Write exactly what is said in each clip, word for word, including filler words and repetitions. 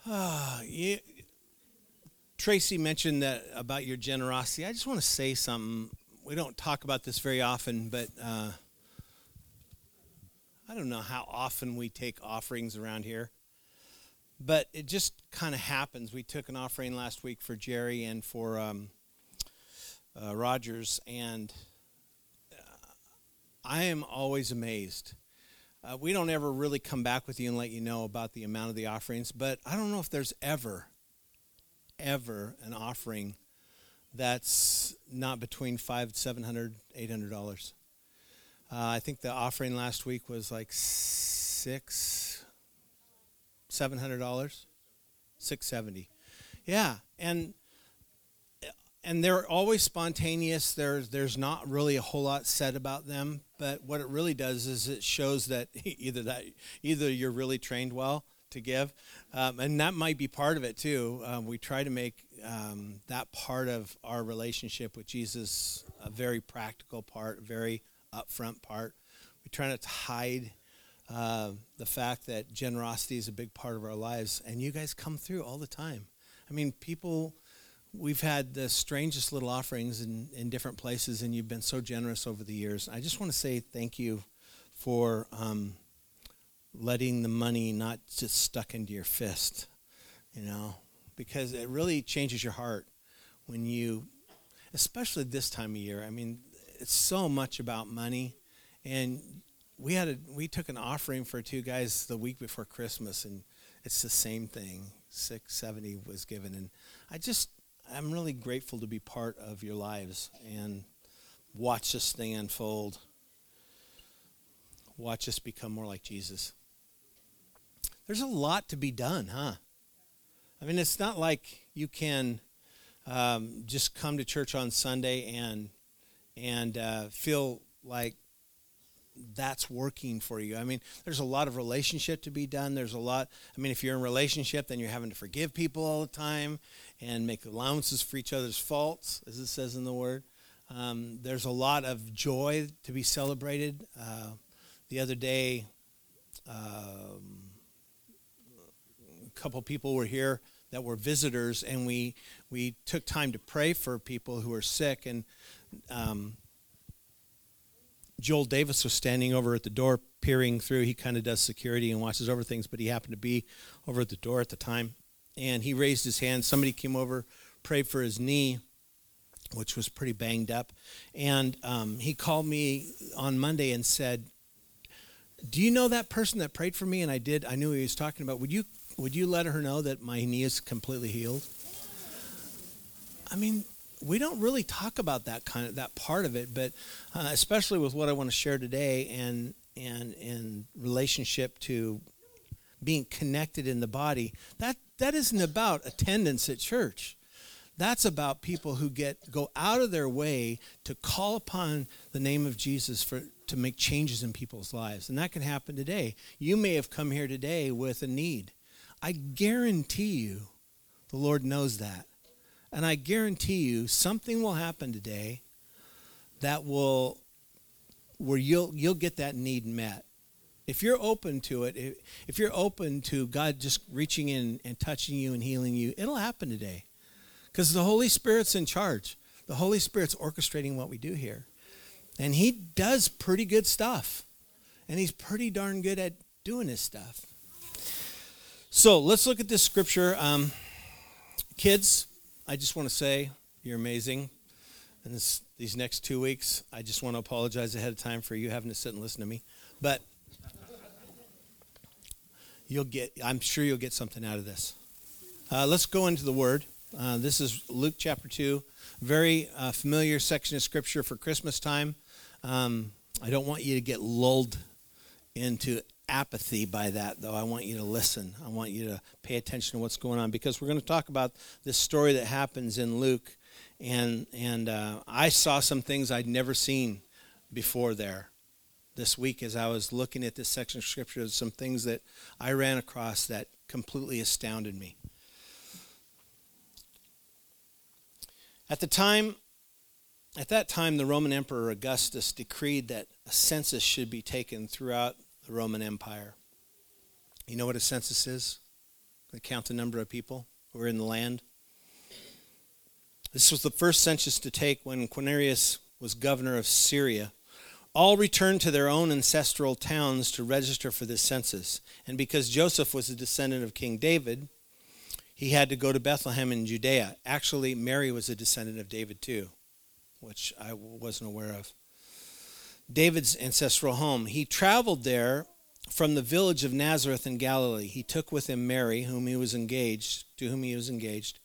Uh, you, Tracy mentioned that about your generosity. I just want to say something. We don't talk about this very often, but uh, I don't know how often we take offerings around here. But it just kind of happens. We took an offering last week for Jerry and for um, uh, Rogers, and uh, I am always amazed. Uh, we don't ever really come back with you and let you know about the amount of the offerings, but I don't know if there's ever, ever an offering that's not between five, seven hundred, eight hundred dollars. Uh, I think the offering last week was like six, seven hundred dollars, six seventy. Yeah, and and they're always spontaneous. There's there's not really a whole lot said about them, but what it really does is it shows that either that either you're really trained well to give, um, and that might be part of it too. Um, we try to make um, that part of our relationship with Jesus a very practical part, a very upfront part. We try not to hide uh, the fact that generosity is a big part of our lives, and you guys come through all the time. I mean, people. We've had the strangest little offerings in, in different places, and you've been so generous over the years. I just want to say thank you for um, letting the money not just stuck into your fist, you know, because it really changes your heart when you, especially this time of year. I mean, it's so much about money, and we had a we took an offering for two guys the week before Christmas, and it's the same thing. six seventy was given, and I just. I'm really grateful to be part of your lives and watch this thing unfold. Watch us become more like Jesus. There's a lot to be done, huh? I mean, it's not like you can um, just come to church on Sunday and and uh, feel like that's working for you. I mean, there's a lot of relationship to be done. There's a lot, I mean, if you're in a relationship, then you're having to forgive people all the time and make allowances for each other's faults, as it says in the Word. Um, there's a lot of joy to be celebrated. Uh, the other day, um, a couple people were here that were visitors, and we we took time to pray for people who are sick, and um, Joel Davis was standing over at the door peering through. He kind of does security and watches over things, but he happened to be over at the door at the time. And he raised his hand. Somebody came over, prayed for his knee, which was pretty banged up. And um, he called me on Monday and said, do you know that person that prayed for me? And I did. I knew who he was talking about. Would you would you let her know that my knee is completely healed? I mean, we don't really talk about that kind of that part of it, but uh, especially with what I want to share today, and and in relationship to being connected in the body, that that isn't about attendance at church. That's about people who get go out of their way to call upon the name of Jesus for to make changes in people's lives, and that can happen today. You may have come here today with a need. I guarantee you, the Lord knows that. And I guarantee you something will happen today that will, where you'll you'll get that need met. If you're open to it, if, if you're open to God just reaching in and touching you and healing you, it'll happen today. Because the Holy Spirit's in charge. The Holy Spirit's orchestrating what we do here. And he does pretty good stuff. And he's pretty darn good at doing his stuff. So let's look at this scripture. Um, kids, I just want to say you're amazing. And this, these next two weeks, I just want to apologize ahead of time for you having to sit and listen to me. But you'll get, I'm sure you'll get something out of this. Uh, let's go into the Word. Uh, this is Luke chapter two, very uh, familiar section of Scripture for Christmas time. Um, I don't want you to get lulled into apathy by that, though. I want you to listen. I want you to pay attention to what's going on, because we're going to talk about this story that happens in Luke, and and uh, I saw some things I'd never seen before there this week as I was looking at this section of Scripture. There's some things that I ran across that completely astounded me. At the time, at that time, the Roman Emperor Augustus decreed that a census should be taken throughout the Roman Empire. You know what a census is? that count the number of people who were in the land. This was the first census to take when Quirinius was governor of Syria. All returned to their own ancestral towns to register for this census. And because Joseph was a descendant of King David, he had to go to Bethlehem in Judea. Actually, Mary was a descendant of David too, which I wasn't aware of. David's ancestral home. He traveled there from the village of Nazareth in Galilee. He took with him Mary, whom he was engaged, to whom he was engaged,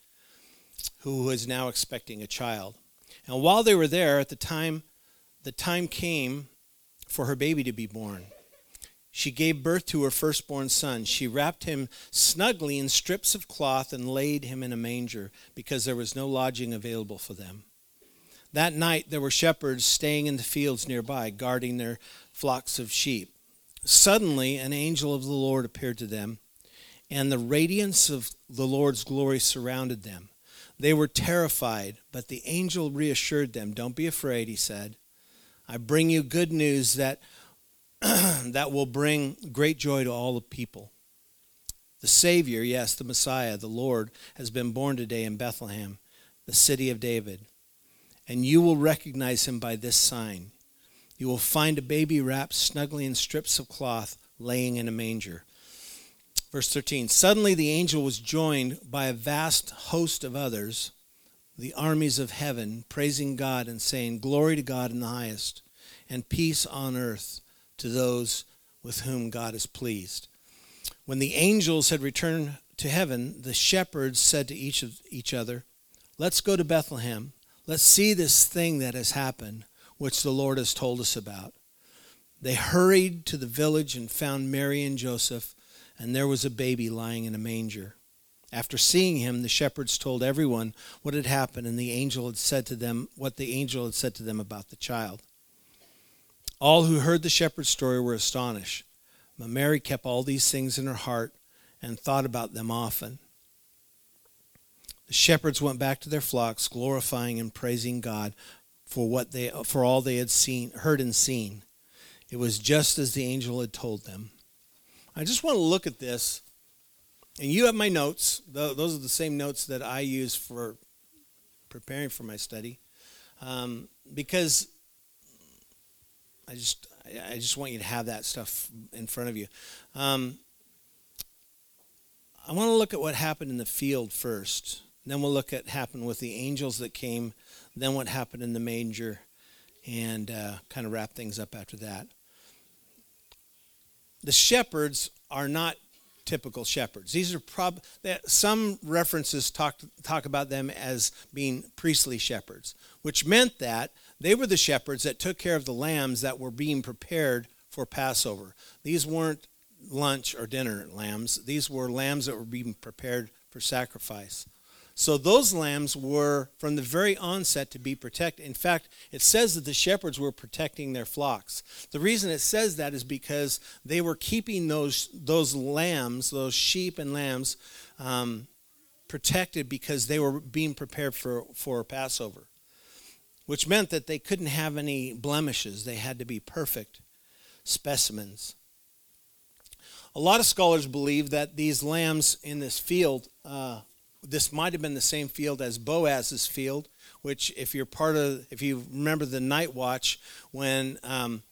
who was now expecting a child. And while they were there, at the time, the time came for her baby to be born. She gave birth to her firstborn son. She wrapped him snugly in strips of cloth and laid him in a manger because there was no lodging available for them. That night there were shepherds staying in the fields nearby, guarding their flocks of sheep. Suddenly an angel of the Lord appeared to them, and the radiance of the Lord's glory surrounded them. They were terrified, but the angel reassured them. "Don't be afraid," he said. "I bring you good news that that will bring great joy to all the people. The Savior, yes, the Messiah, the Lord, has been born today in Bethlehem, the city of David. And you will recognize him by this sign. You will find a baby wrapped snugly in strips of cloth, laying in a manger." Verse thirteen, "Suddenly the angel was joined by a vast host of others, the armies of heaven, praising God and saying, 'Glory to God in the highest, and peace on earth to those with whom God is pleased.' When the angels had returned to heaven, the shepherds said to each of each other, 'Let's go to Bethlehem. Let's see this thing that has happened, which the Lord has told us about.' They hurried to the village and found Mary and Joseph, and there was a baby lying in a manger. After seeing him, the shepherds told everyone what had happened, and the angel had said to them what the angel had said to them about the child. All who heard the shepherd's story were astonished, but Mary kept all these things in her heart and thought about them often. The shepherds went back to their flocks, glorifying and praising God for what they for all they had seen, heard and seen. It was just as the angel had told them." I just want to look at this, and you have my notes. Those are the same notes that I use for preparing for my study, um, because I just I just want you to have that stuff in front of you. Um, I want to look at what happened in the field first. Then we'll look at what happened with the angels that came, then what happened in the manger, and uh, kind of wrap things up after that. The shepherds are not typical shepherds. These are prob some references talk talk about them as being priestly shepherds, which meant that they were the shepherds that took care of the lambs that were being prepared for Passover. These weren't lunch or dinner lambs. These were lambs that were being prepared for sacrifice. So those lambs were, from the very onset, to be protected. In fact, it says that the shepherds were protecting their flocks. The reason it says that is because they were keeping those those lambs, those sheep and lambs, um, protected because they were being prepared for, for Passover, which meant that they couldn't have any blemishes. They had to be perfect specimens. A lot of scholars believe that these lambs in this field, uh, this might have been the same field as Boaz's field, which if you're part of, if you remember the night watch, when um,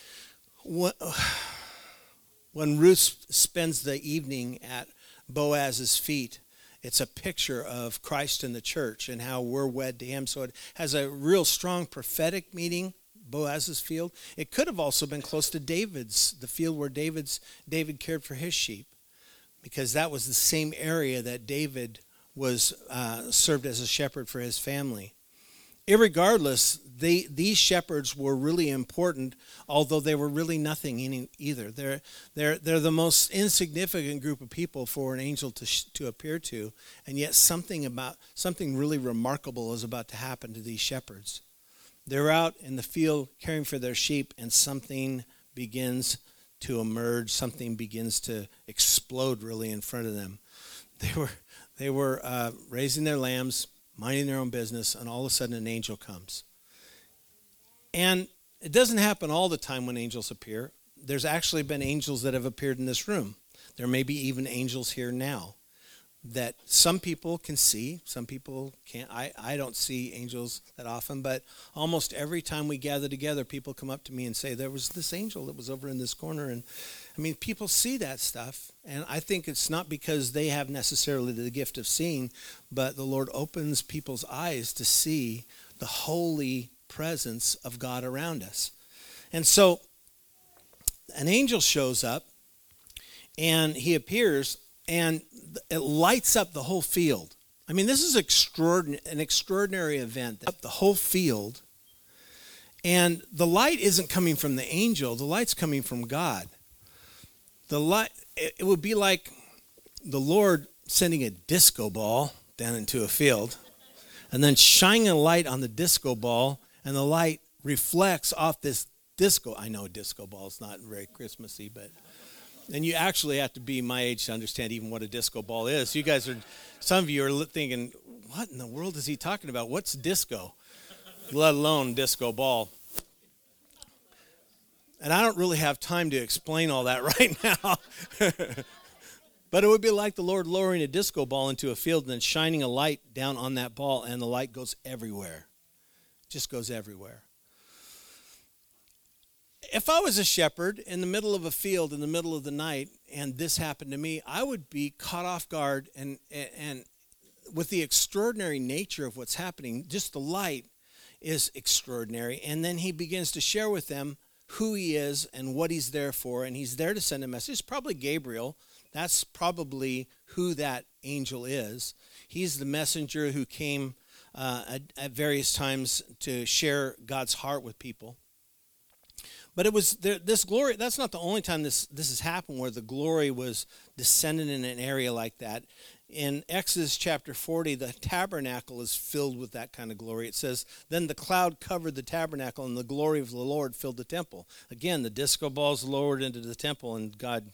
when Ruth spends the evening at Boaz's feet, it's a picture of Christ and the church and how we're wed to him. So it has a real strong prophetic meaning, Boaz's field. It could have also been close to David's, the field where David's David cared for his sheep, because that was the same area that David was uh, served as a shepherd for his family. Irregardless, they, these shepherds were really important, although they were really nothing in either. They're, they're, they're the most insignificant group of people for an angel to, sh- to appear to, and yet something about something really remarkable is about to happen to these shepherds. They're out in the field caring for their sheep, and something begins to emerge. Something begins to explode really in front of them. They were they were uh, raising their lambs, minding their own business, and all of a sudden an angel comes. And it doesn't happen all the time when angels appear. There's actually been angels that have appeared in this room. There may be even angels here now. that some people can see, some people can't. I, I don't see angels that often, but almost every time we gather together, people come up to me and say, there was this angel that was over in this corner. And I mean, people see that stuff. And I think it's not because they have necessarily the gift of seeing, but the Lord opens people's eyes to see the holy presence of God around us. And so an angel shows up and he appears, and it lights up the whole field. I mean, this is extraordinary, an extraordinary event. Up the whole field, and the light isn't coming from the angel. The light's coming from God. The light. It, it would be like the Lord sending a disco ball down into a field, and then shining a light on the disco ball, and the light reflects off this disco. I know disco ball is not very Christmassy, but. And you actually have to be my age to understand even what a disco ball is. You guys are, some of you are thinking, what in the world is he talking about? What's disco? Let alone disco ball. And I don't really have time to explain all that right now. But it would be like the Lord lowering a disco ball into a field and then shining a light down on that ball, and the light goes everywhere. Just goes everywhere. If I was a shepherd in the middle of a field in the middle of the night and this happened to me, I would be caught off guard, and and with the extraordinary nature of what's happening, just the light is extraordinary. And then he begins to share with them who he is and what he's there for, and he's there to send a message. It's probably Gabriel. That's probably who that angel is. He's the messenger who came uh, at, at various times to share God's heart with people. But it was there, this glory, that's not the only time this, this has happened where the glory was descending in an area like that. In Exodus chapter forty, the tabernacle is filled with that kind of glory. It says, then the cloud covered the tabernacle and the glory of the Lord filled the temple. Again, the disco ball's lowered into the temple and God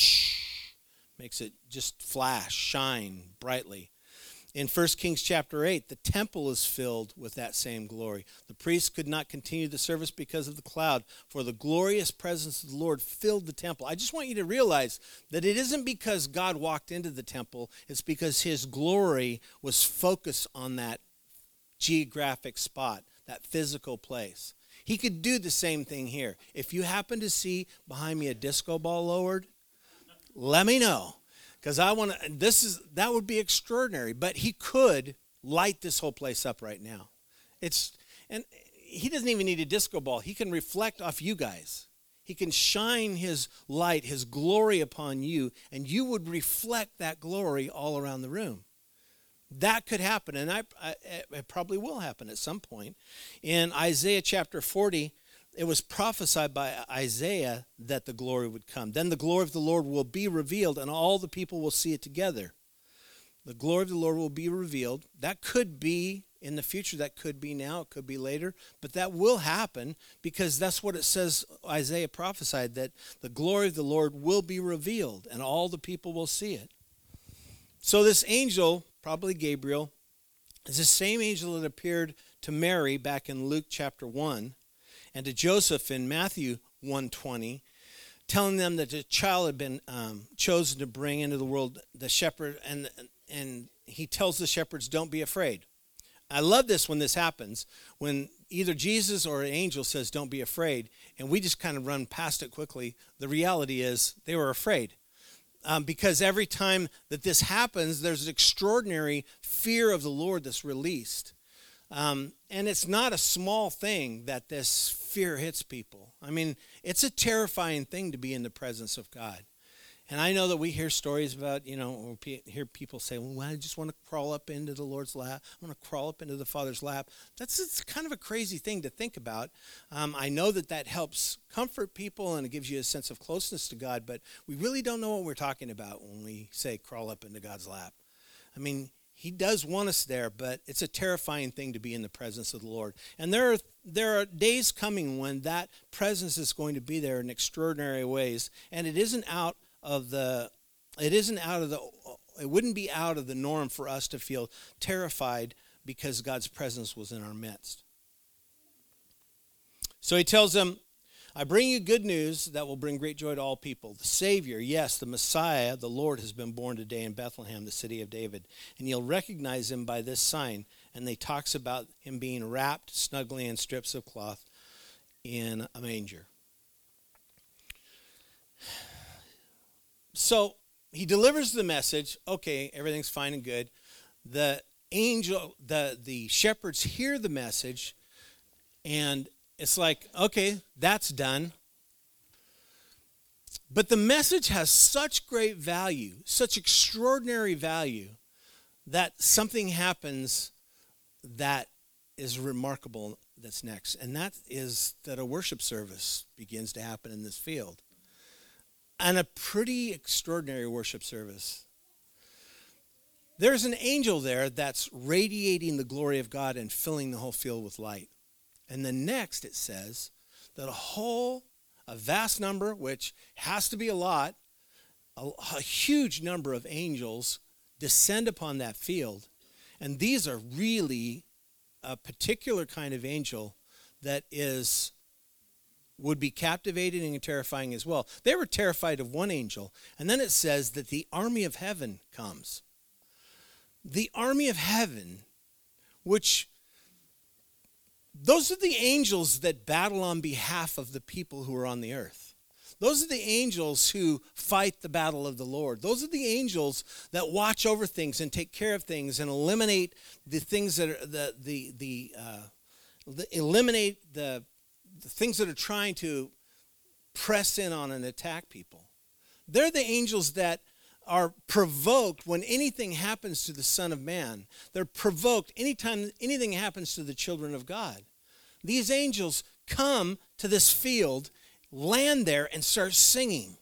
makes it just flash, shine brightly. In First Kings chapter eight, the temple is filled with that same glory. The priests could not continue the service because of the cloud, for the glorious presence of the Lord filled the temple. I just want you to realize that it isn't because God walked into the temple, it's because his glory was focused on that geographic spot, that physical place. He could do the same thing here. If you happen to see behind me a disco ball lowered, let me know. Because I want to, this is, that would be extraordinary. But he could light this whole place up right now. It's, and he doesn't even need a disco ball. He can reflect off you guys. He can shine his light, his glory upon you, and you would reflect that glory all around the room. That could happen, and I, I, it probably will happen at some point. In Isaiah chapter forty, it was prophesied by Isaiah that the glory would come. Then the glory of the Lord will be revealed, and all the people will see it together. The glory of the Lord will be revealed. That could be in the future. That could be now. It could be later. But that will happen because that's what it says, Isaiah prophesied, that the glory of the Lord will be revealed, and all the people will see it. So this angel, probably Gabriel, is the same angel that appeared to Mary back in Luke chapter one, and to Joseph in Matthew one twenty, telling them that the child had been um, chosen to bring into the world the shepherd, and and he tells the shepherds, don't be afraid. I love this when this happens, when either Jesus or an angel says, don't be afraid, and we just kind of run past it quickly. The reality is they were afraid. Um, because every time that this happens, there's an extraordinary fear of the Lord that's released. Um, and it's not a small thing that this fear hits people. I mean, it's a terrifying thing to be in the presence of God. And I know that we hear stories about, you know, we hear people say, well, I just want to crawl up into the Lord's lap. I want to crawl up into the Father's lap. That's it's kind of a crazy thing to think about. Um, I know that that helps comfort people and it gives you a sense of closeness to God, but we really don't know what we're talking about when we say crawl up into God's lap. I mean, he does want us there, but it's a terrifying thing to be in the presence of the Lord. And there are there are days coming when that presence is going to be there in extraordinary ways, and it isn't out of the it isn't out of the it wouldn't be out of the norm for us to feel terrified because God's presence was in our midst. So he tells them, I bring you good news that will bring great joy to all people. The Savior, yes, the Messiah, the Lord, has been born today in Bethlehem, the city of David. And you'll recognize him by this sign. And they talks about him being wrapped snugly in strips of cloth in a manger. So he delivers the message. Okay, everything's fine and good. The angel, the, the shepherds hear the message, and it's like, okay, that's done. But the message has such great value, such extraordinary value, that something happens that is remarkable that's next. And that is that a worship service begins to happen in this field. And a pretty extraordinary worship service. There's an angel there that's radiating the glory of God and filling the whole field with light. And then next it says that a whole, a vast number, which has to be a lot, a, a huge number of angels descend upon that field. And these are really a particular kind of angel that is would be captivating and terrifying as well. They were terrified of one angel. And then it says that the army of heaven comes. The army of heaven, which those are the angels that battle on behalf of the people who are on the earth. Those are the angels who fight the battle of the Lord. Those are the angels that watch over things and take care of things and eliminate the things that are the the the, uh, the eliminate the, the things that are trying to press in on and attack people. They're the angels that are provoked when anything happens to the Son of Man. They're provoked anytime anything happens to the children of God. These angels come to this field, land there, and start singing.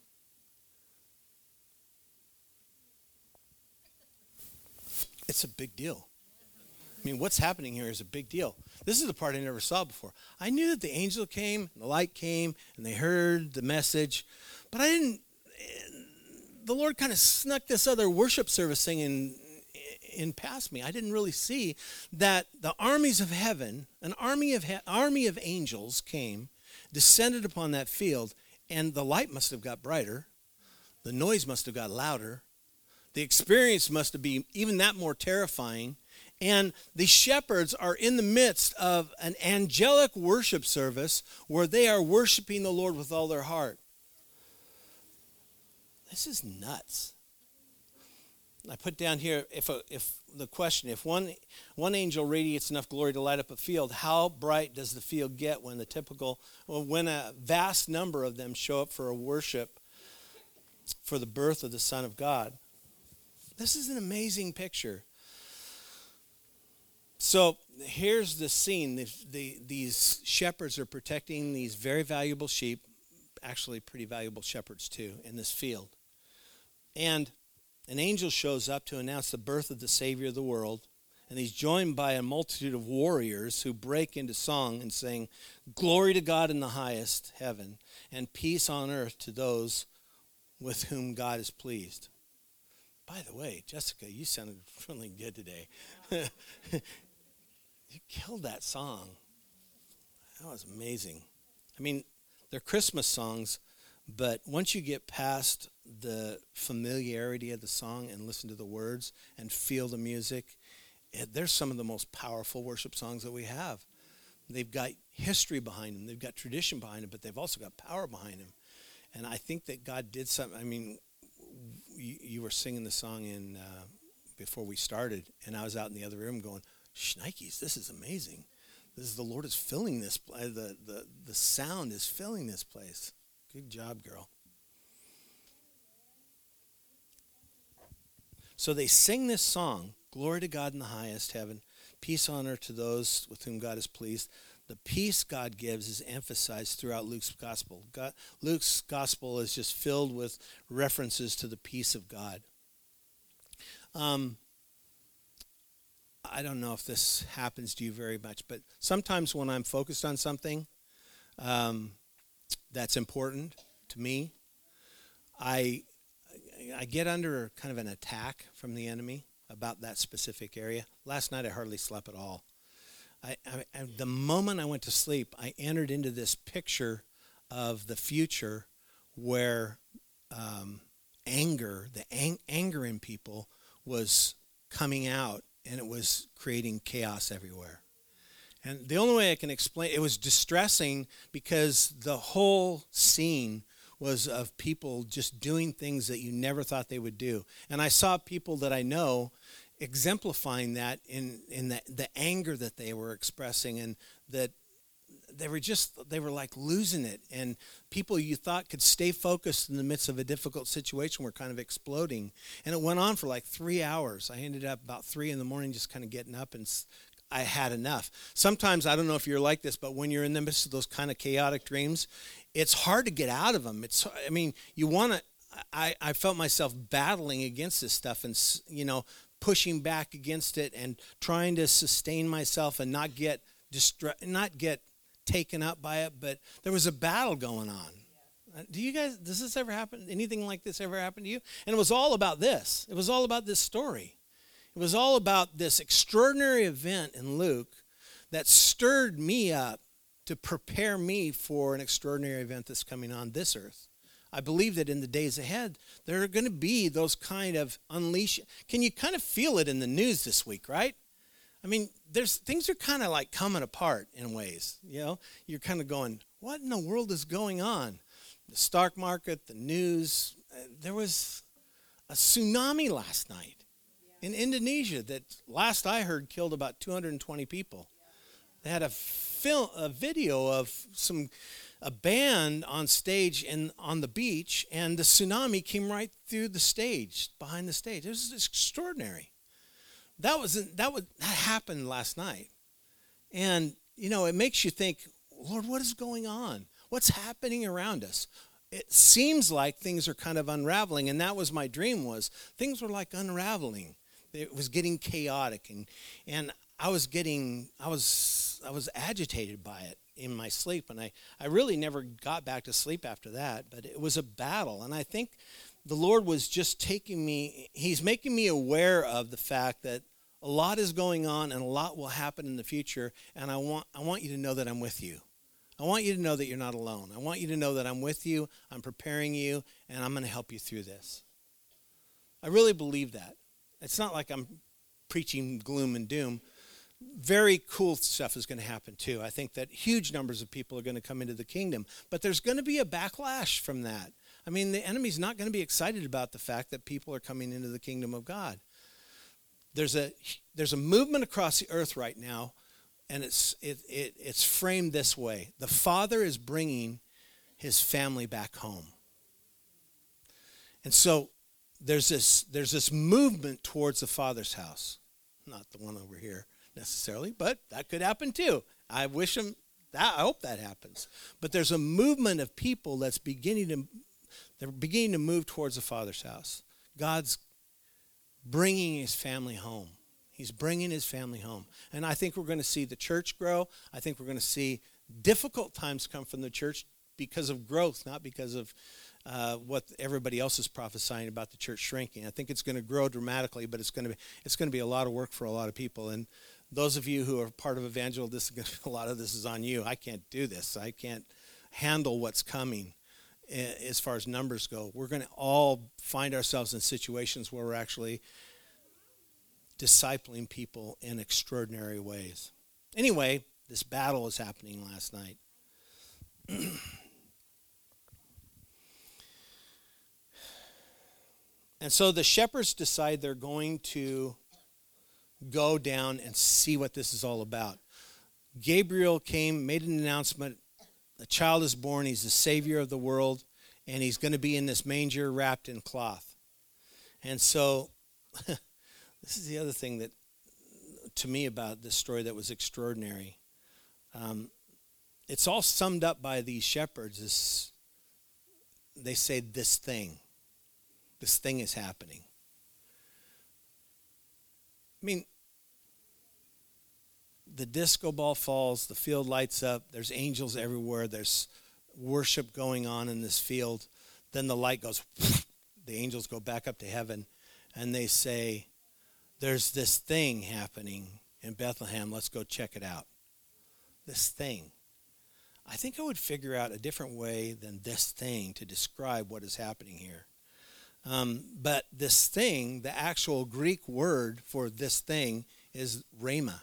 It's a big deal. I mean, what's happening here is a big deal. This is the part I never saw before. I knew that the angel came, the light came, and they heard the message, but I didn't. The Lord kind of snuck this other worship service thing in, in past me. I didn't really see that the armies of heaven, an army of he, army of angels came, descended upon that field, and the light must have got brighter. The noise must have got louder. The experience must have been even that more terrifying. And the shepherds are in the midst of an angelic worship service where they are worshiping the Lord with all their heart. This is nuts. I put down here, if a, if the question, if one one angel radiates enough glory to light up a field, how bright does the field get when the typical, well, when a vast number of them show up for a worship for the birth of the Son of God? This is an amazing picture. So here's the scene. The, the, these shepherds are protecting these very valuable sheep, actually pretty valuable shepherds too, in this field. And an angel shows up to announce the birth of the Savior of the world, and he's joined by a multitude of warriors who break into song and sing, "Glory to God in the highest heaven, and peace on earth to those with whom God is pleased." By the way, Jessica, you sounded really good today. You killed that song. That was amazing. I mean, they're Christmas songs, but once you get past the familiarity of the song and listen to the words and feel the music, it, they're some of the most powerful worship songs that we have. They've got history behind them. They've got tradition behind them, but they've also got power behind them. And I think that God did something. I mean, you, you were singing the song in uh, before we started, and I was out in the other room going, "Shnikes, this is amazing. This is the Lord is filling this. The, the, the sound is filling this place. Good job, girl." So they sing this song, "Glory to God in the highest heaven, peace on earth to those with whom God is pleased." The peace God gives is emphasized throughout Luke's gospel. God, Luke's gospel is just filled with references to the peace of God. Um, I don't know if this happens to you very much, but sometimes when I'm focused on something um, that's important to me, I I get under kind of an attack from the enemy about that specific area. Last night I hardly slept at all. I, I, I the moment I went to sleep, I entered into this picture of the future where um, anger, the ang- anger in people was coming out, and it was creating chaos everywhere. And the only way I can explain, it was distressing because the whole scene was of people just doing things that you never thought they would do. And I saw people that I know exemplifying that in, in the, the anger that they were expressing, and that they were just, they were like losing it. And people you thought could stay focused in the midst of a difficult situation were kind of exploding. And it went on for like three hours. I ended up about three in the morning just kind of getting up, and I had enough. Sometimes, I don't know if you're like this, but when you're in the midst of those kind of chaotic dreams, it's hard to get out of them. It's, I mean, you want to, I, I felt myself battling against this stuff and, you know, pushing back against it and trying to sustain myself and not get distra- not get taken up by it. But there was a battle going on. Yeah. Do you guys, does this ever happen? Anything like this ever happen to you? And it was all about this. It was all about this story. It was all about this extraordinary event in Luke that stirred me up to prepare me for an extraordinary event that's coming on this earth. I believe that in the days ahead, there are going to be those kind of unleash. Can you kind of feel it in the news this week, right? I mean, there's things are kind of like coming apart in ways. You know, you're kind of going, what in the world is going on? The stock market, the news. Uh, there was a tsunami last night in Indonesia that, last I heard, killed about two hundred twenty people. They had a film, a video of some a band on stage and on the beach, and the tsunami came right through the stage, behind the stage. It was extraordinary. That was that would that happened last night, and you know it makes you think, Lord, what is going on? What's happening around us? It seems like things are kind of unraveling, and that was my dream. Was things were like unraveling. It was getting chaotic, and and I was getting I was I was agitated by it in my sleep, and I, I really never got back to sleep after that. But it was a battle, and I think the Lord was just taking me, he's making me aware of the fact that a lot is going on and a lot will happen in the future, and I want I want you to know that I'm with you. I want you to know that you're not alone. I want you to know that I'm with you, I'm preparing you, and I'm going to help you through this. I really believe that. It's not like I'm preaching gloom and doom. Very cool stuff is going to happen too. I think that huge numbers of people are going to come into the kingdom, but there's going to be a backlash from that. I mean, the enemy's not going to be excited about the fact that people are coming into the kingdom of God. There's a there's a movement across the earth right now, and it's it, it it's framed this way: the Father is bringing his family back home, and so there's this there's this movement towards the Father's house, not the one over here necessarily, but that could happen too. I wish them that. I hope that happens. But there's a movement of people that's beginning to they're beginning to move towards the Father's house. God's bringing his family home. He's bringing his family home. And I think we're going to see the church grow. I think we're going to see difficult times come from the church because of growth, not because of uh, what everybody else is prophesying about the church shrinking. I think it's going to grow dramatically, but it's going to be it's going to be a lot of work for a lot of people. And those of you who are part of Evangel, this is a lot of this is on you. I can't do this. I can't handle what's coming as far as numbers go. We're going to all find ourselves in situations where we're actually discipling people in extraordinary ways. Anyway, this battle is happening last night. And so the shepherds decide they're going to go down and see what this is all about. Gabriel came, made an announcement. The child is born. He's the Savior of the world, and he's going to be in this manger wrapped in cloth. And so this is the other thing that, to me, about this story that was extraordinary. Um, it's all summed up by these shepherds. This, they say, this thing. This thing is happening. I mean, the disco ball falls, the field lights up, there's angels everywhere, there's worship going on in this field. Then the light goes, the angels go back up to heaven, and they say, there's this thing happening in Bethlehem, let's go check it out. This thing. I think I would figure out a different way than this thing to describe what is happening here. Um, but this thing, the actual Greek word for this thing is rhema.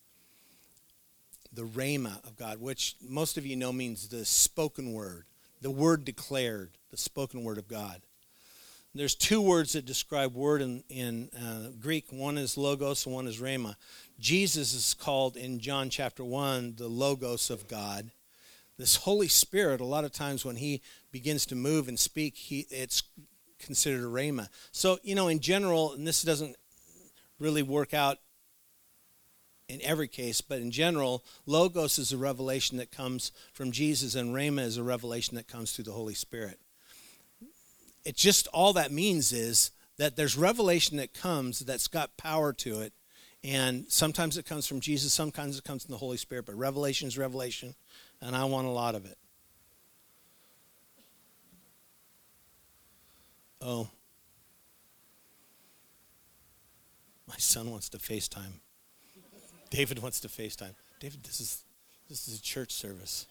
The rhema of God, which most of you know means the spoken word, the word declared, the spoken word of God. There's two words that describe word in, in uh, Greek. One is logos and one is rhema. Jesus is called in John chapter one the logos of God. This Holy Spirit, a lot of times when he begins to move and speak, he it's considered a rhema. So, you know, in general, and this doesn't really work out in every case, but in general, logos is a revelation that comes from Jesus, and rhema is a revelation that comes through the Holy Spirit. It just, all that means is that there's revelation that comes that's got power to it, and sometimes it comes from Jesus, sometimes it comes from the Holy Spirit, but revelation is revelation, and I want a lot of it. Oh, my son wants to FaceTime. David wants to FaceTime. David, this is this is a church service.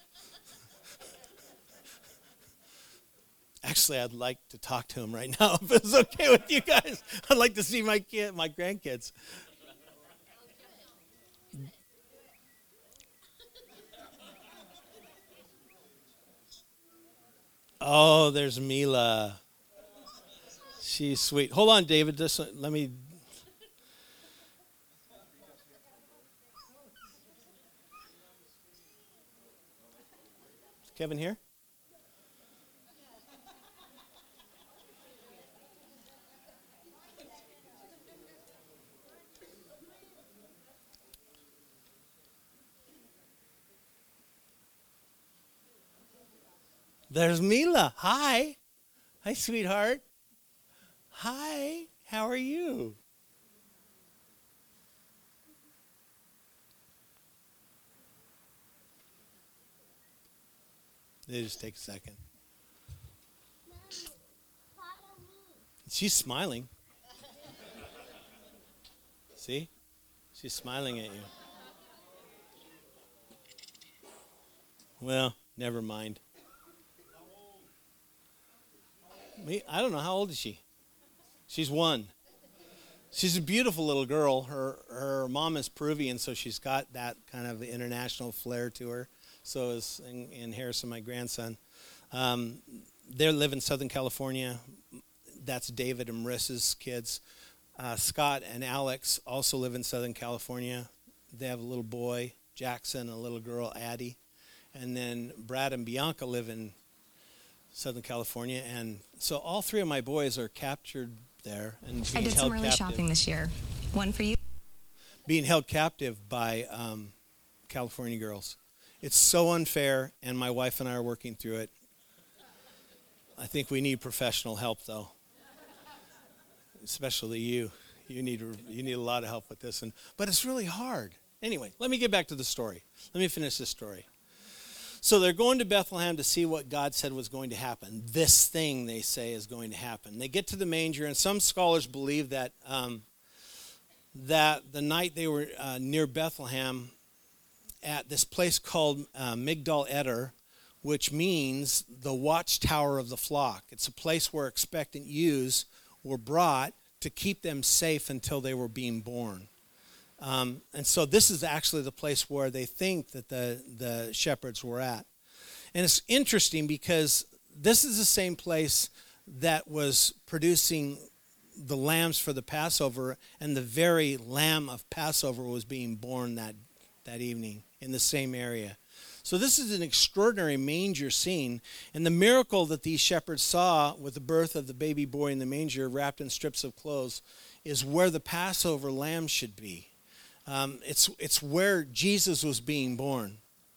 Actually, I'd like to talk to him right now if it's okay with you guys. I'd like to see my kid, my grandkids. Oh, there's Mila. She's sweet. Hold on, David. Just let me. Is Kevin here? There's Mila. Hi. Hi, sweetheart. Hi. How are you? They just take a second. She's smiling. See? She's smiling at you. Well, never mind. Me, I don't know. How old is she? She's one. She's a beautiful little girl. Her her mom is Peruvian, so she's got that kind of international flair to her. So is in, in Harrison, my grandson. Um, they live in Southern California. That's David and Marissa's kids. Uh, Scott and Alex also live in Southern California. They have a little boy, Jackson, and a little girl, Addie. And then Brad and Bianca live in Southern California. And so all three of my boys are captured there and being I did held some early captive. shopping this year. One for you. Being held captive by um, California girls. It's so unfair, and my wife and I are working through it. I think we need professional help, though. Especially you. You need you need a lot of help with this, and but it's really hard. Anyway, let me get back to the story. Let me finish this story. So they're going to Bethlehem to see what God said was going to happen. This thing, they say, is going to happen. They get to the manger, and some scholars believe that um, that the night they were uh, near Bethlehem, at this place called uh, Migdal Eder, which means the watchtower of the flock. It's a place where expectant ewes were brought to keep them safe until they were being born. Um, and so this is actually the place where they think that the, the shepherds were at. And it's interesting because this is the same place that was producing the lambs for the Passover, and the very lamb of Passover was being born that, that evening in the same area. So this is an extraordinary manger scene, and the miracle that these shepherds saw with the birth of the baby boy in the manger wrapped in strips of clothes is where the Passover lamb should be. Um, it's, it's where Jesus was being born.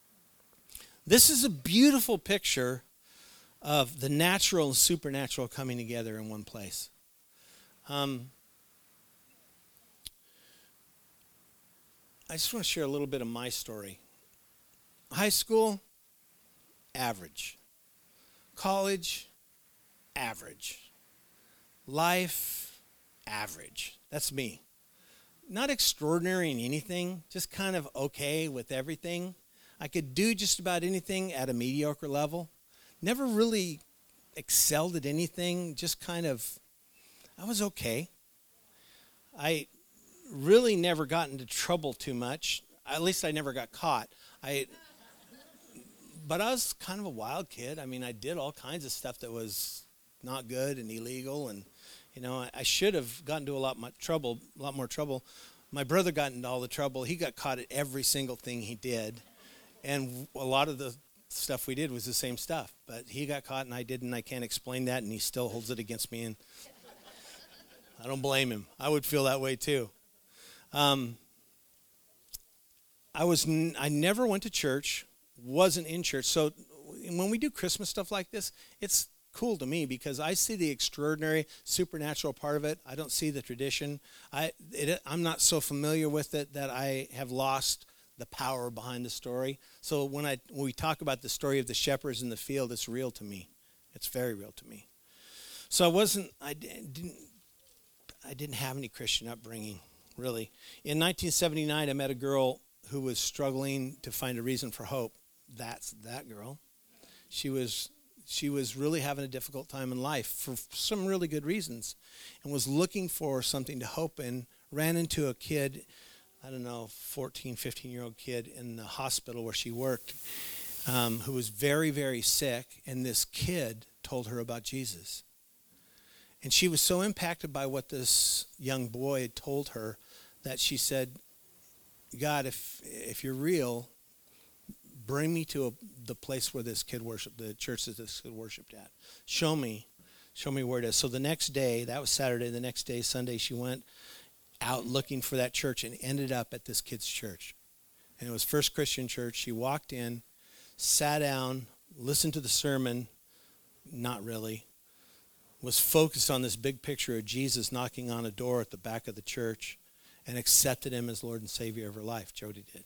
This is a beautiful picture of the natural and supernatural coming together in one place. Um, I just want to share a little bit of my story. High school, average. College, average. Life, average. That's me. Not extraordinary in anything, just kind of okay with everything. I could do just about anything at a mediocre level. Never really excelled at anything, just kind of, I was okay. I really never got into trouble too much. At least I never got caught. I, but I was kind of a wild kid. I mean, I did all kinds of stuff that was not good and illegal, and you know, I, I should have gotten into a lot more trouble. A lot more trouble. My brother got into all the trouble. He got caught at every single thing he did, and a lot of the stuff we did was the same stuff. But he got caught, and I didn't. I can't explain that, and he still holds it against me, and I don't blame him. I would feel that way too. Um, I was n- I never went to church, wasn't in church. So when we do Christmas stuff like this, it's cool to me because I see the extraordinary, supernatural part of it. I don't see the tradition. I it, I'm not so familiar with it that I have lost the power behind the story. So when I when we talk about the story of the shepherds in the field, it's real to me. It's very real to me. So I wasn't. I didn't. I didn't have any Christian upbringing, really. In nineteen seventy-nine, I met a girl who was struggling to find a reason for hope. That's that girl. She was she was really having a difficult time in life for some really good reasons, and was looking for something to hope in. Ran into a kid, I don't know, fourteen, fifteen-year-old kid in the hospital where she worked, um, who was very, very sick, and this kid told her about Jesus. And she was so impacted by what this young boy had told her that she said, God, if if you're real, bring me to a, the place where this kid worshiped, the church that this kid worshiped at. Show me, show me where it is. So the next day, that was Saturday, the next day, Sunday, she went out looking for that church and ended up at this kid's church. And it was First Christian Church. She walked in, sat down, listened to the sermon, not really, was focused on this big picture of Jesus knocking on a door at the back of the church, and accepted him as Lord and Savior of her life. Jody did.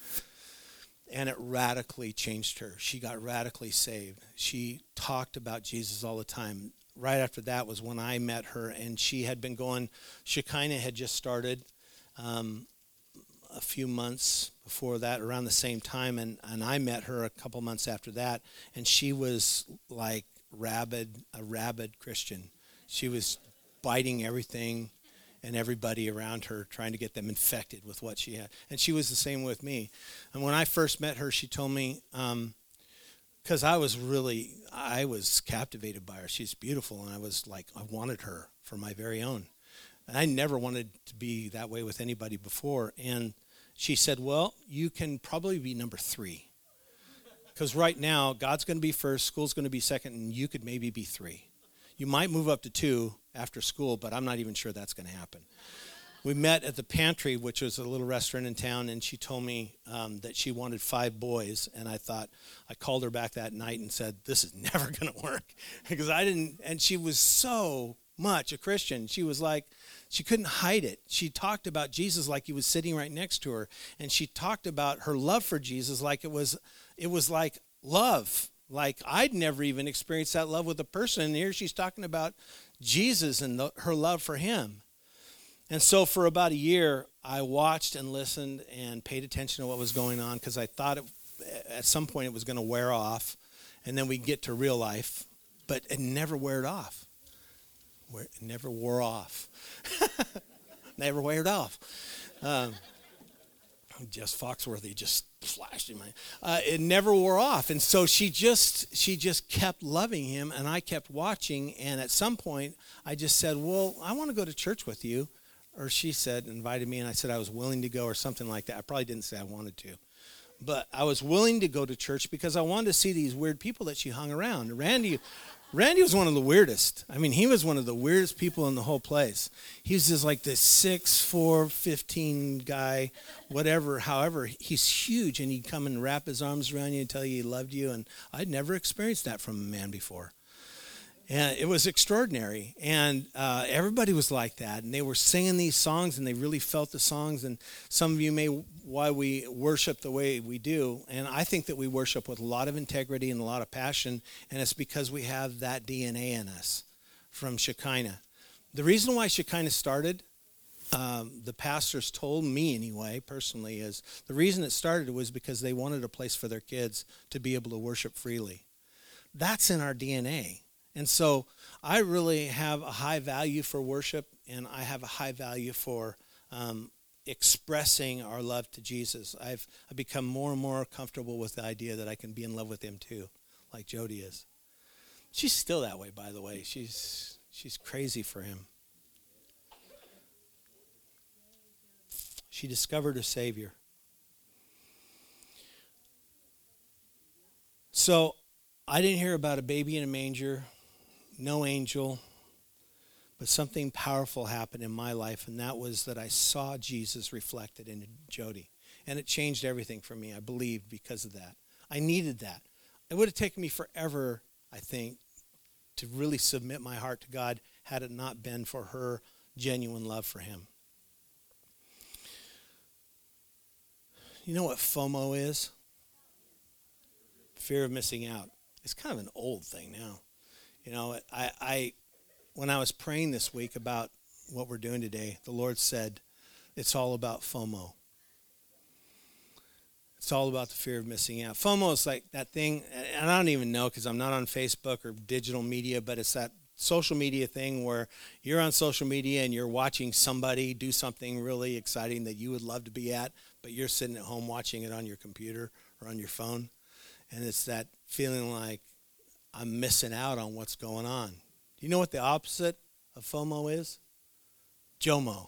And it radically changed her. She got radically saved. She talked about Jesus all the time. Right after that was when I met her, and she had been going, Shekinah had just started um, a few months before that, around the same time, and, and I met her a couple months after that, and she was like rabid, a rabid Christian. She was biting everything and everybody around her, trying to get them infected with what she had. And she was the same with me. And when I first met her, she told me, because um, I was really, I was captivated by her. She's beautiful, and I was like, I wanted her for my very own. And I never wanted to be that way with anybody before. And she said, well, you can probably be number three. Because right now, God's going to be first, school's going to be second, and you could maybe be three. You might move up to two after school, but I'm not even sure that's going to happen. We met at the Pantry, which was a little restaurant in town, and she told me um, that she wanted five boys, and I thought, I called her back that night and said, this is never going to work, because I didn't, and she was so much a Christian. She was like, she couldn't hide it. She talked about Jesus like he was sitting right next to her, and she talked about her love for Jesus like it was, it was like love. Like I'd never even experienced that love with a person, and here she's talking about Jesus and the, her love for him. And so for about a year, I watched and listened and paid attention to what was going on, because I thought it, at some point it was going to wear off, and then we'd get to real life, but it never wore off. It never wore off. Never wore off. Um, just Foxworthy just flashed in my. Uh, it never wore off, and so she just she just kept loving him, and I kept watching. And at some point, I just said, "Well, I want to go to church with you," or she said, invited me, and I said I was willing to go, or something like that. I probably didn't say I wanted to, but I was willing to go to church because I wanted to see these weird people that she hung around. Randy. Randy was one of the weirdest. I mean, he was one of the weirdest people in the whole place. He was just like this six four, fifteen guy, whatever, however. He's huge, and he'd come and wrap his arms around you and tell you he loved you, and I'd never experienced that from a man before. And it was extraordinary, and uh, everybody was like that, and they were singing these songs, and they really felt the songs, and some of you may why we worship the way we do, and I think that we worship with a lot of integrity and a lot of passion, and it's because we have that D N A in us from Shekinah. The reason why Shekinah started um, the pastors told me anyway, personally, is the reason it started was because they wanted a place for their kids to be able to worship freely. That's in our D N A. And so I really have a high value for worship, and I have a high value for um, expressing our love to Jesus. I've, I've become more and more comfortable with the idea that I can be in love with him too, like Jody is. She's still that way, by the way. She's she's crazy for him. She discovered a Savior. So I didn't hear about a baby in a manger, no angel, but something powerful happened in my life, and that was that I saw Jesus reflected in Jody. And it changed everything for me, I believe, because of that. I needed that. It would have taken me forever, I think, to really submit my heart to God had it not been for her genuine love for him. You know what FOMO is? Fear of missing out. It's kind of an old thing now. You know, I, I when I was praying this week about what we're doing today, the Lord said, it's all about FOMO. It's all about the fear of missing out. FOMO is like that thing, and I don't even know because I'm not on Facebook or digital media, but it's that social media thing where you're on social media and you're watching somebody do something really exciting that you would love to be at, but you're sitting at home watching it on your computer or on your phone. And it's that feeling like I'm missing out on what's going on. Do you know what the opposite of FOMO is? JOMO.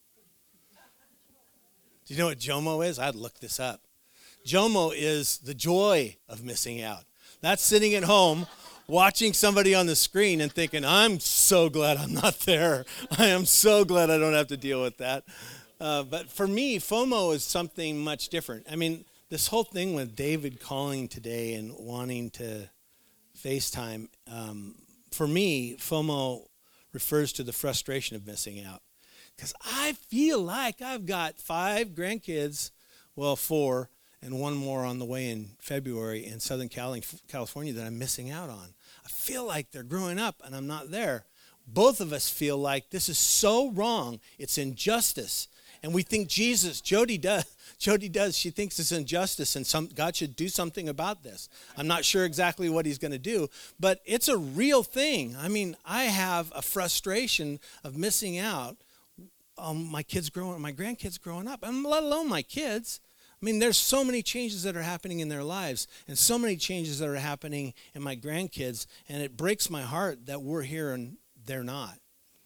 Do you know what JOMO is? I had to look this up. JOMO is the joy of missing out. That's sitting at home watching somebody on the screen and thinking, I'm so glad I'm not there. I am so glad I don't have to deal with that. Uh, but for me, FOMO is something much different. I mean, this whole thing with David calling today and wanting to FaceTime, um, for me, FOMO refers to the frustration of missing out. Because I feel like I've got five grandkids, well, four, and one more on the way in February in Southern California that I'm missing out on. I feel like they're growing up and I'm not there. Both of us feel like this is so wrong. It's injustice. And we think Jesus, Jody does, Jody does, she thinks it's injustice and some, God should do something about this. I'm not sure exactly what he's going to do, but it's a real thing. I mean, I have a frustration of missing out on my kids growing, my grandkids growing up, and let alone my kids. I mean, there's so many changes that are happening in their lives and so many changes that are happening in my grandkids, and it breaks my heart that we're here and they're not.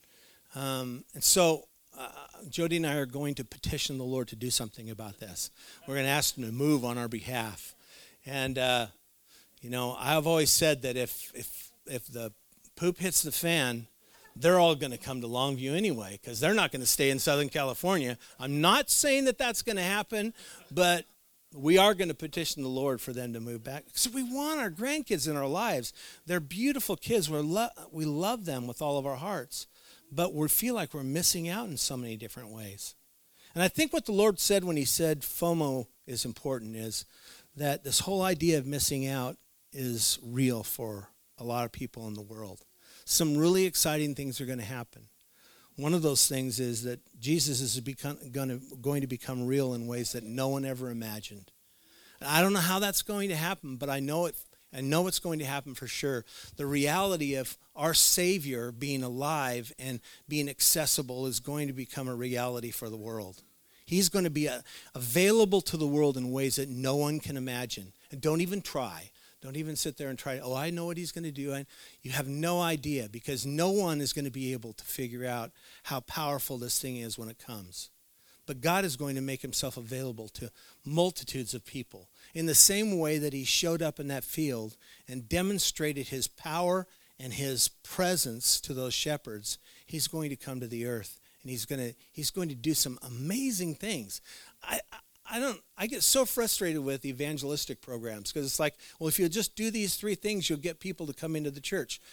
Um, and so uh, Jody and I are going to petition the Lord to do something about this. We're going to ask him to move on our behalf. And, uh, you know, I've always said that if if if the poop hits the fan, they're all going to come to Longview anyway because they're not going to stay in Southern California. I'm not saying that that's going to happen, but we are going to petition the Lord for them to move back. So we want our grandkids in our lives. They're beautiful kids. We're lo- we love them with all of our hearts, but we feel like we're missing out in so many different ways. And I think what the Lord said when he said FOMO is important is that this whole idea of missing out is real for a lot of people in the world. Some really exciting things are going to happen. One of those things is that Jesus is become, gonna, going to become real in ways that no one ever imagined. And I don't know how that's going to happen, but I know it. I know it's going to happen for sure. The reality of our Savior being alive and being accessible is going to become a reality for the world. He's going to be a, available to the world in ways that no one can imagine. And don't even try. Don't even sit there and try, oh, I know what he's going to do. I, you have no idea because no one is going to be able to figure out how powerful this thing is when it comes. But God is going to make himself available to multitudes of people in the same way that he showed up in that field and demonstrated his power and his presence to those shepherds. He's going to come to the earth and he's going to he's going to do some amazing things. I, I I don't. I get so frustrated with evangelistic programs because it's like, well, if you just do these three things, you'll get people to come into the church.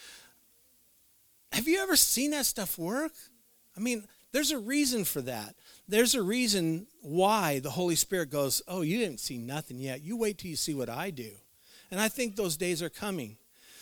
Have you ever seen that stuff work? I mean, there's a reason for that. There's a reason why the Holy Spirit goes, oh, you didn't see nothing yet. You wait till you see what I do. And I think those days are coming.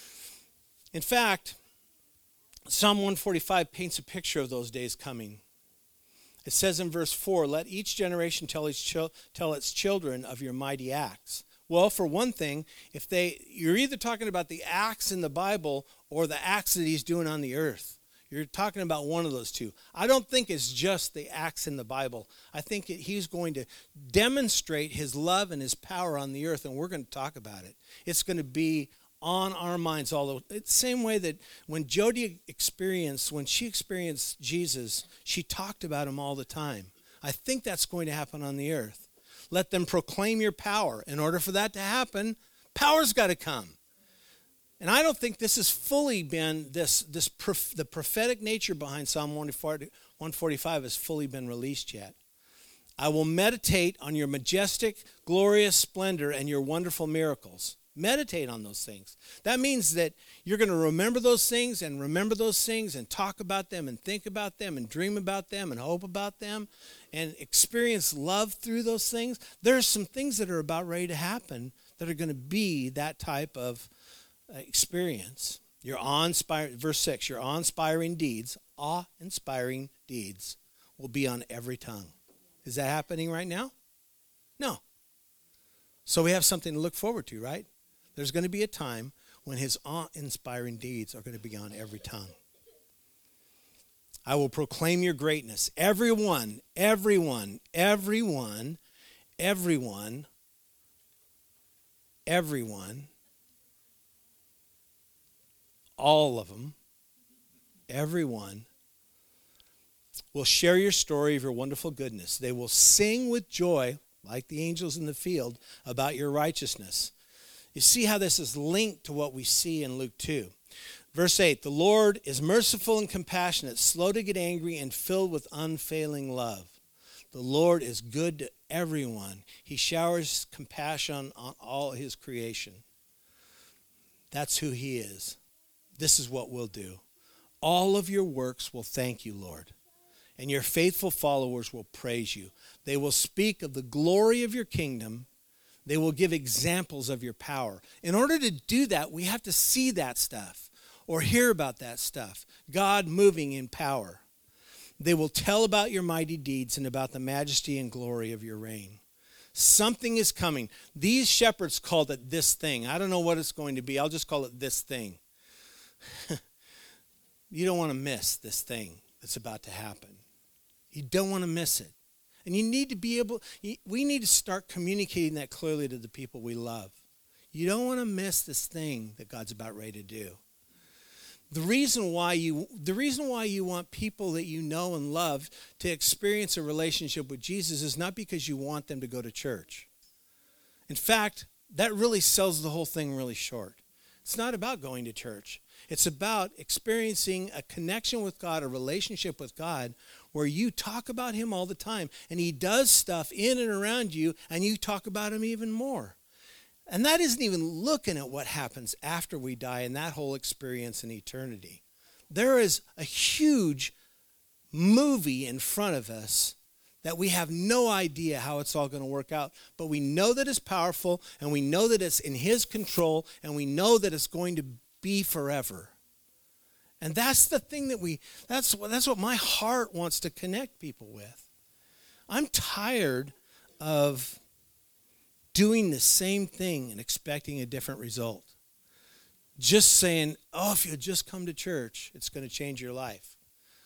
In fact, Psalm one forty-five paints a picture of those days coming. It says in verse four, let each generation tell its, chil- tell its children of your mighty acts. Well, for one thing, if they, you're either talking about the acts in the Bible or the acts that he's doing on the earth. You're talking about one of those two. I don't think it's just the acts in the Bible. I think it, he's going to demonstrate his love and his power on the earth, and we're going to talk about it. It's going to be on our minds. Although it's the same way that when Jody experienced, when she experienced Jesus, she talked about him all the time. I think that's going to happen on the earth. Let them proclaim your power. In order for that to happen, power's got to come. And I don't think this has fully been, this, this prof, the prophetic nature behind Psalm one forty-five has fully been released yet. I will meditate on your majestic, glorious splendor and your wonderful miracles. Meditate on those things. That means that you're going to remember those things and remember those things and talk about them and think about them and dream about them and hope about them and experience love through those things. There are some things that are about ready to happen that are going to be that type of experience. Your awe-inspiring, verse six, your awe-inspiring deeds, awe-inspiring deeds will be on every tongue. Is that happening right now? No. So we have something to look forward to, right? There's going to be a time when his awe-inspiring deeds are going to be on every tongue. I will proclaim your greatness. Everyone, everyone, everyone, everyone, everyone, all of them, everyone will share your story of your wonderful goodness. They will sing with joy, like the angels in the field, about your righteousness. You see how this is linked to what we see in Luke two. Verse eight, the Lord is merciful and compassionate, slow to get angry, and filled with unfailing love. The Lord is good to everyone. He showers compassion on all his creation. That's who he is. This is what we'll do. All of your works will thank you, Lord, and your faithful followers will praise you. They will speak of the glory of your kingdom. They will give examples of your power. In order to do that, we have to see that stuff or hear about that stuff, God moving in power. They will tell about your mighty deeds and about the majesty and glory of your reign. Something is coming. These shepherds called it this thing. I don't know what it's going to be. I'll just call it this thing. You don't want to miss this thing that's about to happen. You don't want to miss it. And you need to be able, we need to start communicating that clearly to the people we love. You don't want to miss this thing that God's about ready to do. The reason why you, the reason why you want people that you know and love to experience a relationship with Jesus is not because you want them to go to church. In fact, that really sells the whole thing really short. It's not about going to church. It's about experiencing a connection with God, a relationship with God, where you talk about him all the time, and he does stuff in and around you, and you talk about him even more. And that isn't even looking at what happens after we die and that whole experience in eternity. There is a huge movie in front of us that we have no idea how it's all going to work out. But we know that it's powerful, and we know that it's in his control, and we know that it's going to be forever. And that's the thing that we, that's, that's what my heart wants to connect people with. I'm tired of doing the same thing and expecting a different result. Just saying, oh, if you just come to church, it's going to change your life.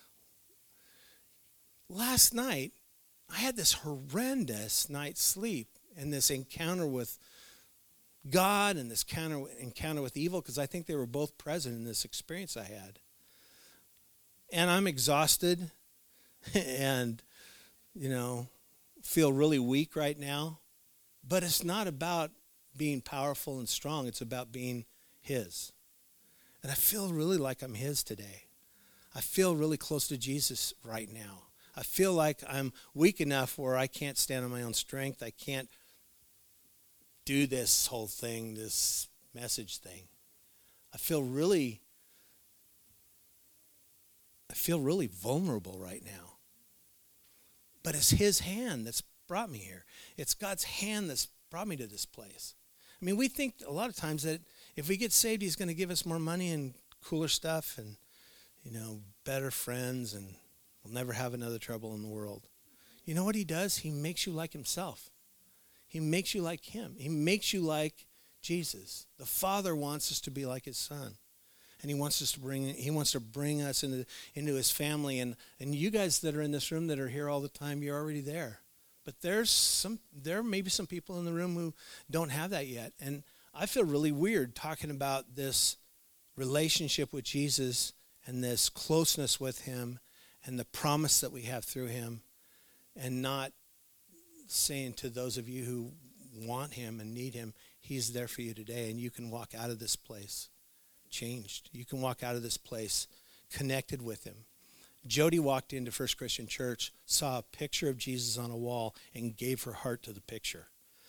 Last night, I had this horrendous night's sleep and this encounter with God and this encounter, encounter with evil, because I think they were both present in this experience I had. And I'm exhausted and, you know, feel really weak right now. But it's not about being powerful and strong. It's about being his. And I feel really like I'm his today. I feel really close to Jesus right now. I feel like I'm weak enough where I can't stand on my own strength. I can't do this whole thing, this message thing. I feel really, I feel really vulnerable right now. But it's his hand that's brought me here. It's God's hand that's brought me to this place. I mean, we think a lot of times that if we get saved, he's going to give us more money and cooler stuff and, you know, better friends, and we'll never have another trouble in the world. you know what he does? He makes you like himself. He makes you like him. He makes you like Jesus. The Father wants us to be like his Son. And he wants us to bring he wants to bring us into, into his family. And, and you guys that are in this room that are here all the time, you're already there. But there's some there may be some people in the room who don't have that yet. And I feel really weird talking about this relationship with Jesus and this closeness with him and the promise that we have through him, and not saying to those of you who want him and need him, he's there for you today, and you can walk out of this place changed. You can walk out of this place connected with him. Jody walked into First Christian Church, saw a picture of Jesus on a wall, and gave her heart to the picture.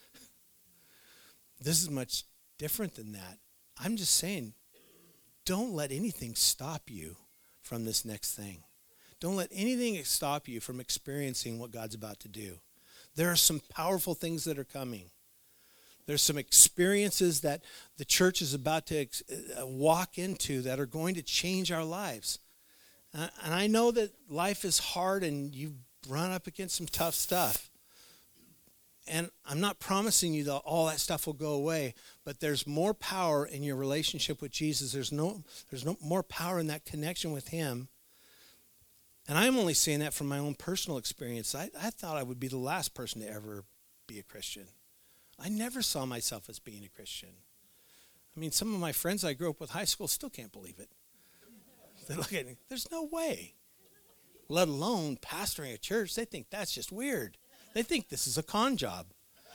This is much different than that. I'm just saying, don't let anything stop you from this next thing. Don't let anything stop you from experiencing what God's about to do. There are some powerful things that are coming. There's some experiences that the church is about to ex- uh, walk into that are going to change our lives. Uh, and I know that life is hard and you've run up against some tough stuff. And I'm not promising you that all that stuff will go away, but there's more power in your relationship with Jesus. There's no, there's no more power in that connection with him. And I'm only saying that from my own personal experience. I, I thought I would be the last person to ever be a Christian. I never saw myself as being a Christian. I mean, some of my friends I grew up with high school still can't believe it. They look at me, there's no way. Let alone pastoring a church, they think that's just weird. They think this is a con job.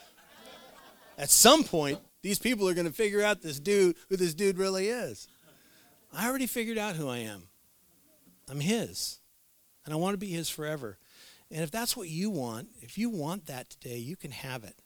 At some point, these people are going to figure out this dude, who this dude really is. I already figured out who I am. I'm his. And I want to be his forever. And if that's what you want, if you want that today, you can have it.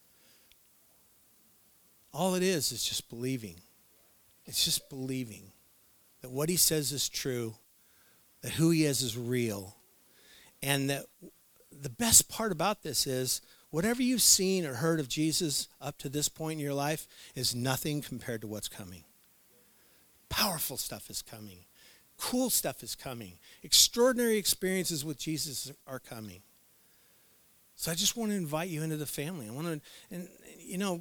All it is is just believing. It's just believing that what he says is true, that who he is is real, and that the best part about this is whatever you've seen or heard of Jesus up to this point in your life is nothing compared to what's coming. Powerful stuff is coming. Cool stuff is coming. Extraordinary experiences with Jesus are coming. So I just want to invite you into the family. I want to, and you know,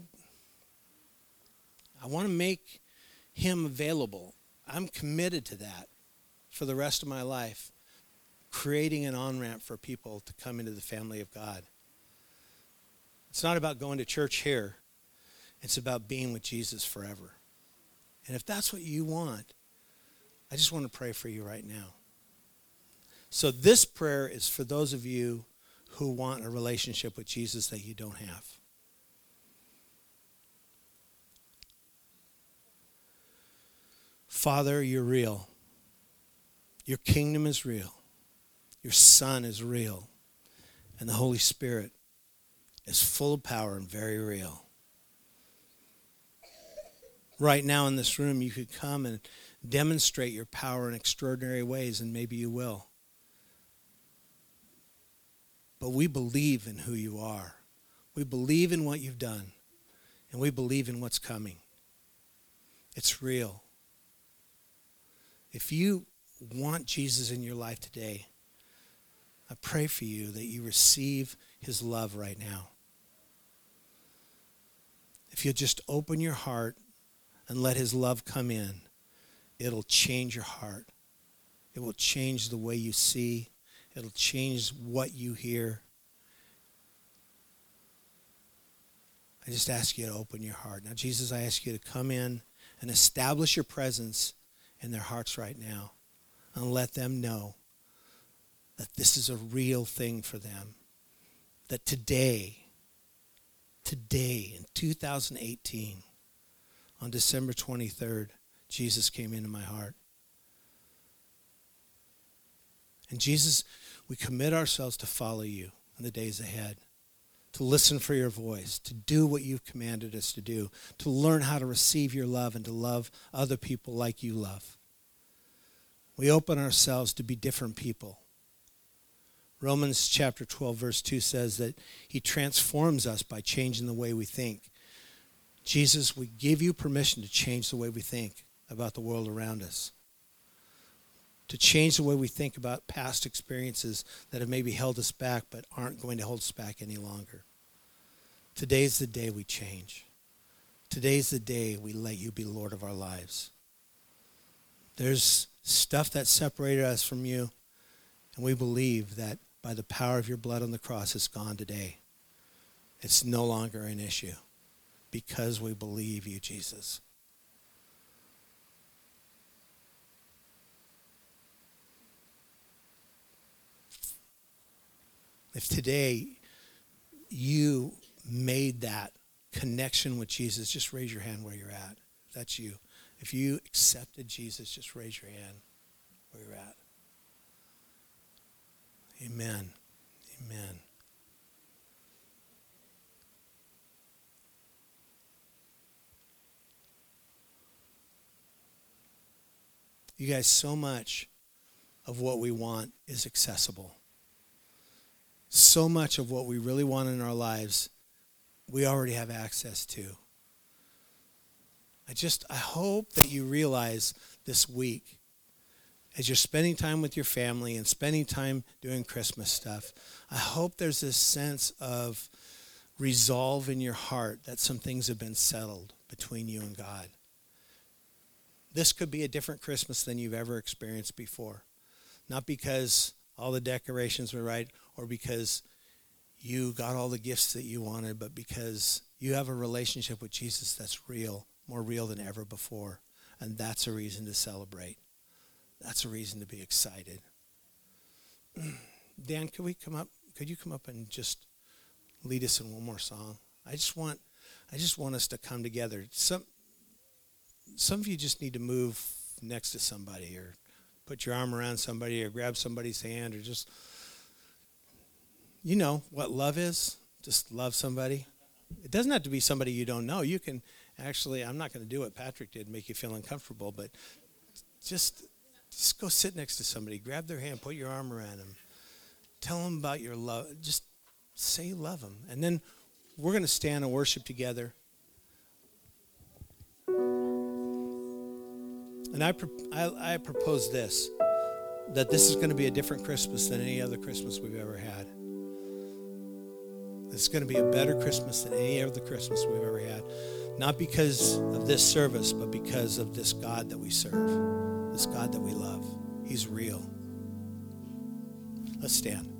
I want to make him available. I'm committed to that for the rest of my life, creating an on-ramp for people to come into the family of God. It's not about going to church here. It's about being with Jesus forever. And if that's what you want, I just want to pray for you right now. So this prayer is for those of you who want a relationship with Jesus that you don't have. Father, you're real. Your kingdom is real. Your Son is real. And the Holy Spirit is full of power and very real. Right now in this room, you could come and demonstrate your power in extraordinary ways, and maybe you will. But we believe in who you are. We believe in what you've done, and we believe in what's coming. It's real. If you want Jesus in your life today, I pray for you that you receive his love right now. If you'll just open your heart and let his love come in, it'll change your heart. It will change the way you see. It'll change what you hear. I just ask you to open your heart. Now, Jesus, I ask you to come in and establish your presence in their hearts right now, and let them know that this is a real thing for them. That today, today in two thousand eighteen, on December twenty-third, Jesus came into my heart. And Jesus, we commit ourselves to follow you in the days ahead, to listen for your voice, to do what you've commanded us to do, to learn how to receive your love and to love other people like you love. We open ourselves to be different people. Romans chapter twelve, verse two says that he transforms us by changing the way we think. Jesus, we give you permission to change the way we think about the world around us. to change the way we think about past experiences that have maybe held us back but aren't going to hold us back any longer. Today's the day we change. Today's the day we let you be Lord of our lives. There's stuff that separated us from you, and we believe that by the power of your blood on the cross, it's gone today. It's no longer an issue because we believe you, Jesus. If today you made that connection with Jesus, just raise your hand where you're at. If that's you. If you accepted Jesus, just raise your hand where you're at. Amen. Amen. You guys, so much of what we want is accessible. So much of what we really want in our lives, we already have access to. I just, I hope that you realize this week, as you're spending time with your family and spending time doing Christmas stuff, I hope there's this sense of resolve in your heart that some things have been settled between you and God. This could be a different Christmas than you've ever experienced before. Not because all the decorations were right or because you got all the gifts that you wanted, but because you have a relationship with Jesus that's real, more real than ever before. And that's a reason to celebrate. That's a reason to be excited. Dan, could we come up? Could you come up and just lead us in one more song? I just want, I just want us to come together. Some, some of you just need to move next to somebody, or put your arm around somebody, or grab somebody's hand, or just, you know what love is. Just love somebody. It doesn't have to be somebody you don't know. You can actually, I'm not going to do what Patrick did, make you feel uncomfortable, but just. Just go sit next to somebody. Grab their hand. Put your arm around them. Tell them about your love. Just say you love them. And then we're going to stand and worship together. And I, I, I propose this, that this is going to be a different Christmas than any other Christmas we've ever had. It's going to be a better Christmas than any other Christmas we've ever had. Not because of this service, but because of this God that we serve. This God that we love. He's real. Let's stand.